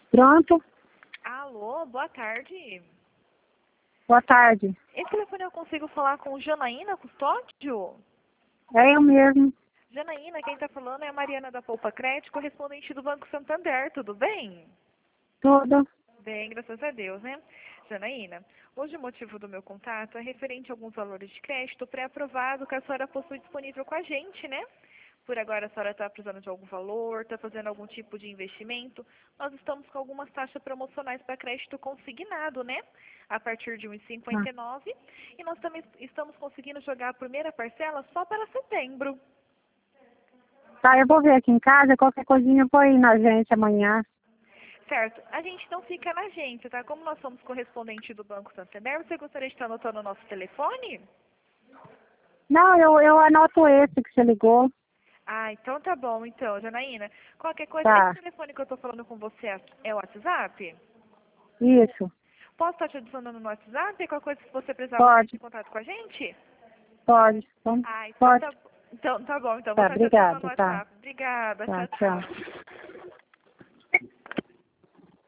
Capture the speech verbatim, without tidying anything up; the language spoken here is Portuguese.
Pronto? Alô, boa tarde. Boa tarde. Esse telefone eu consigo falar com Janaína Custódio? É eu mesmo. Janaína, quem está falando é a Mariana da Poupa Crédito, correspondente do Banco Santander, tudo bem? Tudo. Bem, graças a Deus, né? Janaína, hoje o motivo do meu contato é referente a alguns valores de crédito pré-aprovado que a senhora possui disponível com a gente, né? Por agora a senhora está precisando de algum valor, está fazendo algum tipo de investimento. Nós estamos com algumas taxas promocionais para crédito consignado, né? A partir de um vírgula cinquenta e nove. E nós também estamos conseguindo jogar a primeira parcela só para setembro. Tá, eu vou ver aqui em casa, qualquer coisinha eu vou ir na agência amanhã. Certo. A gente não fica na agência, tá? Como nós somos correspondente do Banco Santander, você gostaria de estar anotando o nosso telefone? Não, eu, eu anoto esse que você ligou. Ah, então tá bom, então, Janaína. Qualquer coisa, esse Tá, telefone que eu tô falando com você é é o WhatsApp? isso. Posso estar te adicionando no WhatsApp? Qualquer coisa que você precisar, você entra Pode, em contato com a gente? pode. Então, Ah, então pode. tá, então tá bom. Então vou Tá, estar te adicionando no obrigada, tá. WhatsApp. Obrigada. Tá, Tchau, tchau. tchau.